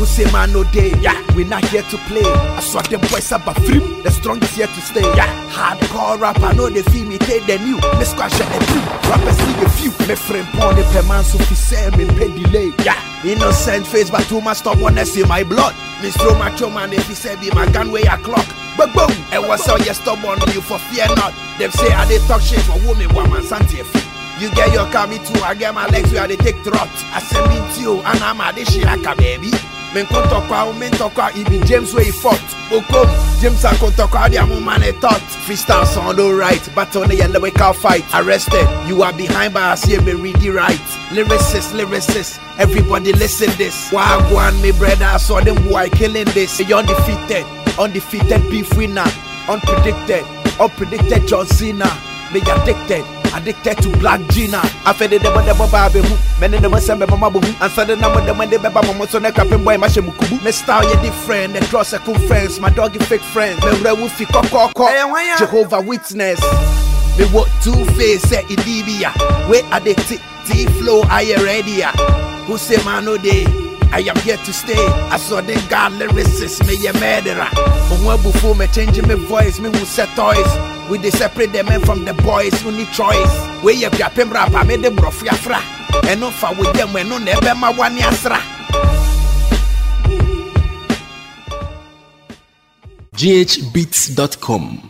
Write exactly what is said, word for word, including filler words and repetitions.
say man no day, yeah, we not here to play. I saw them boys up a free, the strongest here to stay, yeah. Hardcore rap, I know they feel me, take the new. Me squash the few, rappers need a few. Me friend porn the per man, so fi say me pay delay, yeah. Innocent face, but too much stop wanna see my blood. Me throw my chum and if he say be my gun way a clock. But boom, and what's all you stubborn you for fear not. Them say I they talk shit for woman, woman, santi. You get your car, me too. I get my legs where they take trot. I send me to you, and I'm a dish like a baby. Men kontokwa, men tokwa, it be James where he fought. Okom, James and kontokwa, the man a thought. Freestyle sound alright, but on the yellow we can't fight. Arrested, you are behind, but I see me read the right. Lyricist, lyricist, everybody listen this. Wagwan, me brother, I saw them boy killing this. They undefeated, undefeated beef winner, unpredicted, unpredicted John Cena. Me addicted. Addicted to Black Gina. I fed the double double baby. Men in the West and Mama Boo. And so the number the money Baba Momoso neck up in boy Mashamukubu. Me style you different, the cross circle friends, my doggy fake friends. Me Rewufi Coco Jehovah Witness. Me what two face say Idibia. Wait addicted T flow I ready. Who say man no day? I am here to stay. I saw the God lyricist, me a murderer. But when before me changing my voice, me who set toys. We they separate the men from the boys who need choice. Where you be a pim rapper, made them rough yafra. And no for with them when no never my one yasra. G H beats dot com